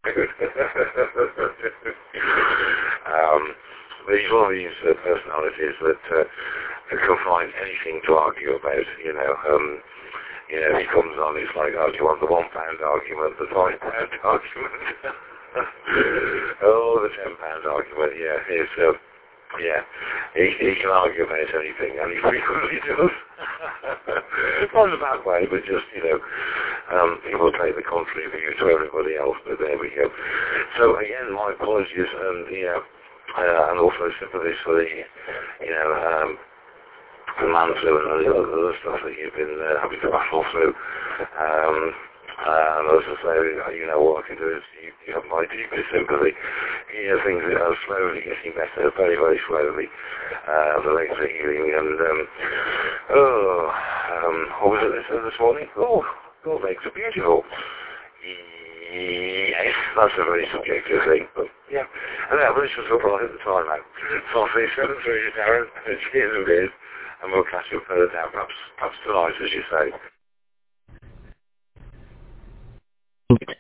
But he's one of these personalities that can find anything to argue about, you know. He comes on, he's like, oh, do you want the £1 argument, the £5 argument? Oh, the £10 argument, yeah. He can argue about anything, and he frequently does. Not in a bad way, but just, people take the contrary view to everybody else, but there we go. So, again, my apologies, and also sympathies for the, the man flu and all the other stuff that you've been having to battle through. And as I say, what I can do is you have my deepest sympathy. Things that are slowly getting better, very, very slowly. The legs are healing, and what was it this morning? Oh, your legs are beautiful. Yes, that's a very subjective thing, but yeah. And that was just what I hit the time out. So I'll say 7-3, Darren, cheers and beers, and we'll catch up further down, perhaps tonight, as you say.